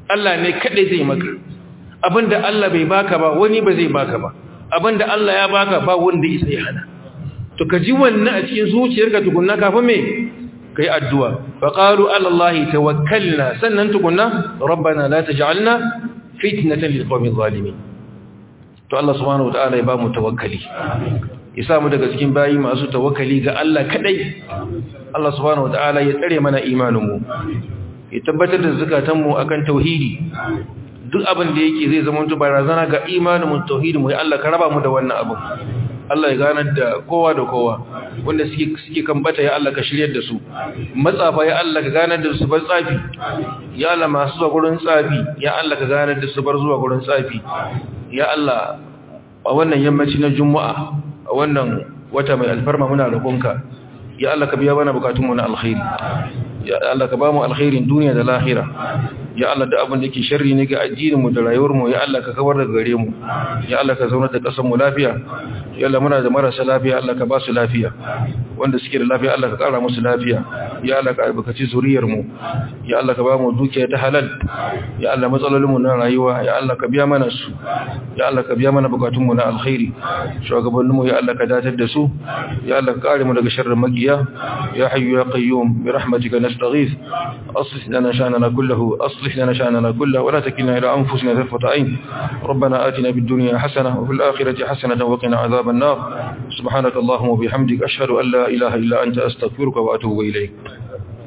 Allah ne kadai zai maka abinda Allah bai baka ba wani ba zai baka ba abinda Allah ya baka ba wanda isa ya hana to ka ji wannan a cikin zuciyarka tukunna kafin me kai addu'a fa qalu ala allahi tawakkalna sannan tukunna rabbana la taj'alna fitnatan lil qawmi zalimin to Allah subhanahu wataala ya ba mu tawakkali ya sa mu daga cikin bayi masu tawakkali ga Allah kadai Allah subhanahu wataala ya tsare mana imanin mu ya tabbatar da zakatan mu akan tauhidi duk abin da yake zai zama barazana ga imanin mu tauhidi mu ya Allah ka raba mu da wannan abin Allah ya ganar da kowa da kowa wanda suke kan bata ya Allah ka shiryar da su matsafa ya Allah ka ganar da su bar tsafi ya Allah masu zuwa gurin tsafi ya Allah ka ganar da su bar zuwa gurin tsafi ya Allah a wannan yammaci na juma'a a wannan wata mai alfarma muna roƙonka ya Allah ka biya mana bukatunmu na alkhairi ya Allah ka ba mu alkhairin duniya da lahira ya Allah da abin da yake sharri ne ga addininmu da rayuwarmu ya Allah ka kawar da gare mu ya Allah ka zauna da kasar mu lafiya ya Allah muna da marasa lafiya Allah ka ba su lafiya wanda suke da lafiya Allah ka kara musu lafiya ya Allah ka albarkaci zuriyar mu ya Allah ka ba mu dukiya ta halal ya Allah matsalolin mu na rayuwa ya Allah ka biya mana su ya Allah ka biya mana bukatun mu na alkhairi shugabannin mu ya Allah ka datar da su ya Allah ka kare mu daga sharrin magiya ya hayyu ya qayyum bi rahmatika nastaghith aslih lana sha'nana kullahu أصلح لنا شأننا كله ولا تكلنا إلى أنفسنا طرفة عين ربنا آتنا في الدنيا حسنة وفي الآخرة حسنة وقنا عذاب النار سبحانك اللهم وبحمدك أشهد أن لا إله إلا أنت أستغفرك وأتوب إليك